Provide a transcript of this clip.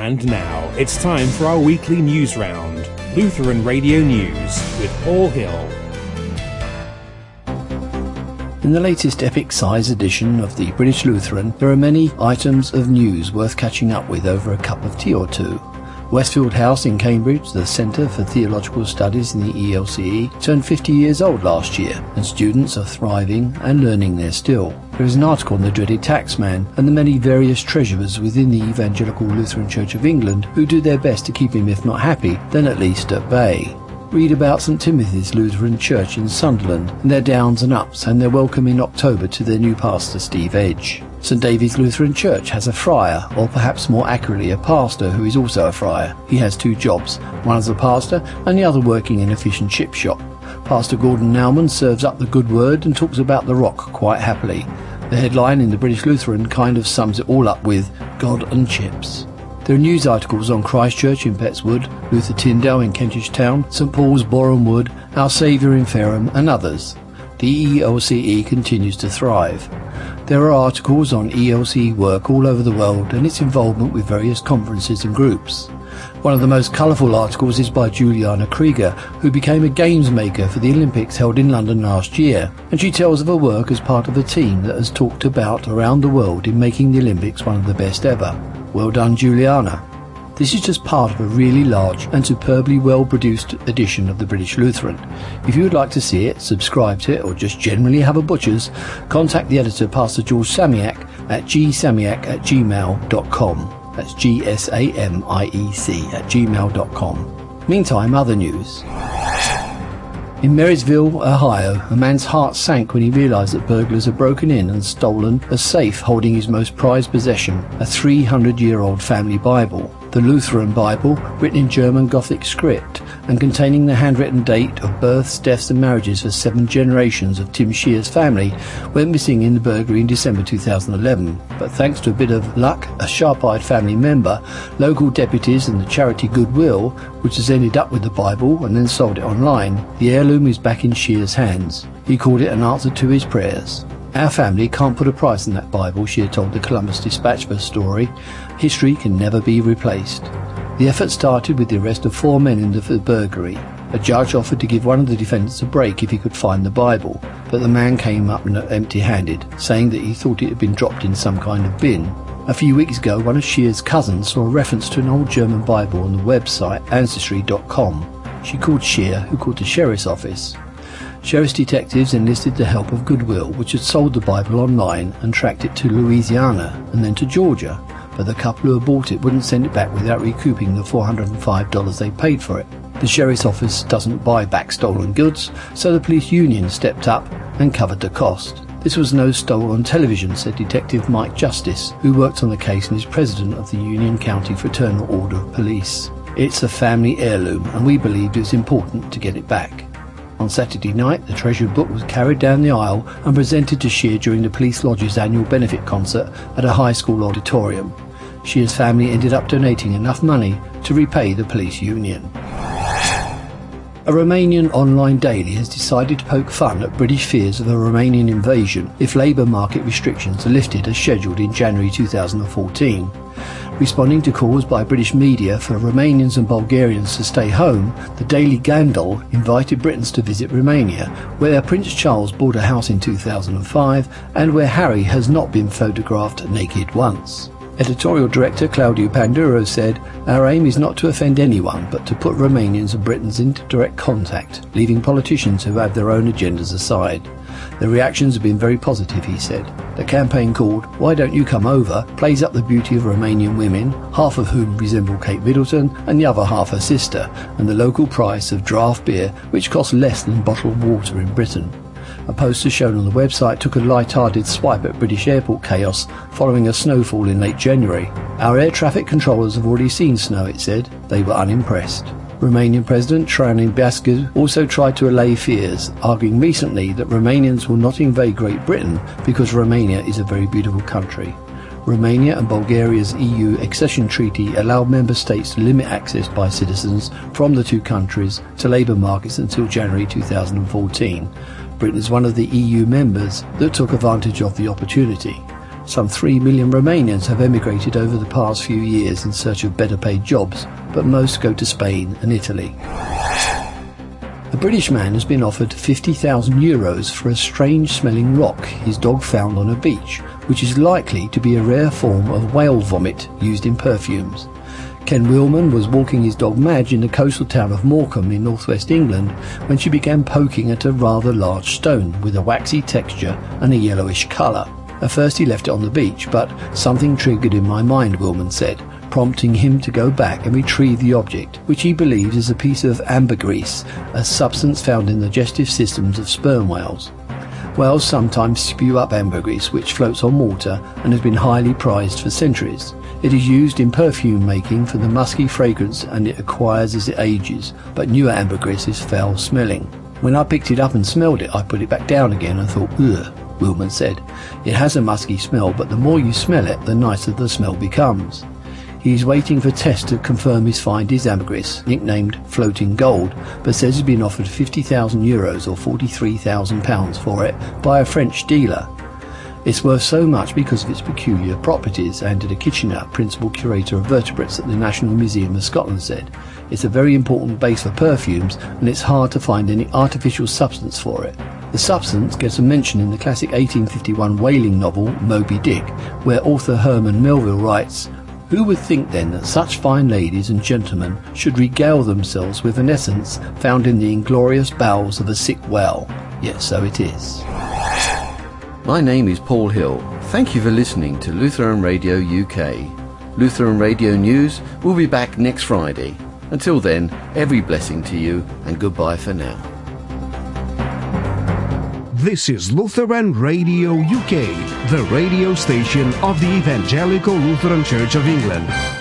And now it's time for our weekly news round, Lutheran Radio News with Paul Hill. In the latest epic-size edition of the British Lutheran, there are many items of news worth catching up with over a cup of tea or two. Westfield House in Cambridge, the Centre for Theological Studies in the ELCE, turned 50 years old last year, and students are thriving and learning there still. There is an article on the dreaded taxman and the many various treasurers within the Evangelical Lutheran Church of England who do their best to keep him, if not happy, then at least at bay. Read about St Timothy's Lutheran Church in Sunderland and their downs and ups and their welcome in October to their new pastor Steve Edge. St David's Lutheran Church has a friar, or perhaps more accurately a pastor who is also a friar. He has two jobs, one as a pastor and the other working in a fish and chip shop. Pastor Gordon Nauman serves up the good word and talks about the rock quite happily. The headline in the British Lutheran kind of sums it all up with God and chips. There are news articles on Christchurch in Pettswood, Luther Tyndale in Kentish Town, St Paul's Boreham Wood, Our Saviour in Fareham and others. The ELCE continues to thrive. There are articles on ELCE work all over the world and its involvement with various conferences and groups. One of the most colourful articles is by Juliana Krieger, who became a games maker for the Olympics held in London last year, and she tells of her work as part of a team that has talked about around the world in making the Olympics one of the best ever. Well done, Juliana. This is just part of a really large and superbly well-produced edition of the British Lutheran. If you would like to see it, subscribe to it, or just generally have a butcher's, contact the editor, Pastor George Samiak, at gsamiak@gmail.com. That's GSAMIEC@gmail.com. Meantime, other news. In Marysville, Ohio, a man's heart sank when he realised that burglars had broken in and stolen a safe holding his most prized possession, a 300-year-old family Bible. The Lutheran Bible, written in German Gothic script and containing the handwritten date of births, deaths and marriages for 7 generations of Tim Shear's family, went missing in the burglary in December 2011. But thanks to a bit of luck, a sharp-eyed family member, local deputies and the charity Goodwill, which has ended up with the Bible and then sold it online, the heirloom is back in Shear's hands. He called it an answer to his prayers. Our family can't put a price on that Bible, Shear told the Columbus Dispatch for a story. History can never be replaced. The effort started with the arrest of 4 men in the burglary. A judge offered to give one of the defendants a break if he could find the Bible, but the man came up empty-handed, saying that he thought it had been dropped in some kind of bin. A few weeks ago, one of Shear's cousins saw a reference to an old German Bible on the website Ancestry.com. She called Shear, who called the sheriff's office. Sheriff's detectives enlisted the help of Goodwill, which had sold the Bible online and tracked it to Louisiana and then to Georgia, but the couple who had bought it wouldn't send it back without recouping the $405 they paid for it. The sheriff's office doesn't buy back stolen goods, so the police union stepped up and covered the cost. This was no stolen television, said Detective Mike Justice, who worked on the case and is president of the Union County Fraternal Order of Police. It's a family heirloom, and we believed it was important to get it back. On Saturday night, the treasured book was carried down the aisle and presented to Shear during the Police Lodge's annual benefit concert at a high school auditorium. Shear's family ended up donating enough money to repay the police union. A Romanian online daily has decided to poke fun at British fears of a Romanian invasion if labour market restrictions are lifted as scheduled in January 2014. Responding to calls by British media for Romanians and Bulgarians to stay home, the Daily Gandul invited Britons to visit Romania, where Prince Charles bought a house in 2005 and where Harry has not been photographed naked once. Editorial director Claudiu Panduro said, "Our aim is not to offend anyone, but to put Romanians and Britons into direct contact, leaving politicians who have their own agendas aside." The reactions have been very positive, he said. The campaign called "Why Don't You Come Over" plays up the beauty of Romanian women, half of whom resemble Kate Middleton and the other half her sister, and the local price of draft beer, which costs less than bottled water in Britain. A poster shown on the website took a light-hearted swipe at British airport chaos following a snowfall in late January. "Our air traffic controllers have already seen snow," it said. They were unimpressed. Romanian President Traian Băsescu also tried to allay fears, arguing recently that Romanians will not invade Great Britain because Romania is a very beautiful country. Romania and Bulgaria's EU accession treaty allowed member states to limit access by citizens from the two countries to labour markets until January 2014. Britain is one of the EU members that took advantage of the opportunity. Some 3 million Romanians have emigrated over the past few years in search of better paid jobs, but most go to Spain and Italy. A British man has been offered €50,000 for a strange smelling rock his dog found on a beach, which is likely to be a rare form of whale vomit used in perfumes. Ken Wheelman was walking his dog Madge in the coastal town of Morecambe in northwest England when she began poking at a rather large stone with a waxy texture and a yellowish colour. At first he left it on the beach, but something triggered in my mind, Wheelman said, prompting him to go back and retrieve the object, which he believes is a piece of ambergris, a substance found in the digestive systems of sperm whales. Whales sometimes spew up ambergris, which floats on water and has been highly prized for centuries. It is used in perfume making for the musky fragrance, and it acquires as it ages, but newer ambergris is foul smelling. When I picked it up and smelled it, I put it back down again and thought, ugh, Wheelman said. It has a musky smell, but the more you smell it, the nicer the smell becomes. He is waiting for tests to confirm his find is ambergris, nicknamed floating gold, but says he's been offered €50,000 or £43,000 for it by a French dealer. It's worth so much because of its peculiar properties, Andrew Kitchener, Principal Curator of Vertebrates at the National Museum of Scotland, said. It's a very important base for perfumes, and it's hard to find any artificial substance for it. The substance gets a mention in the classic 1851 whaling novel Moby Dick, where author Herman Melville writes, "Who would think then that such fine ladies and gentlemen should regale themselves with an essence found in the inglorious bowels of a sick whale? Yet so it is." My name is Paul Hill. Thank you for listening to Lutheran Radio UK. Lutheran Radio News will be back next Friday. Until then, every blessing to you and goodbye for now. This is Lutheran Radio UK, the radio station of the Evangelical Lutheran Church of England.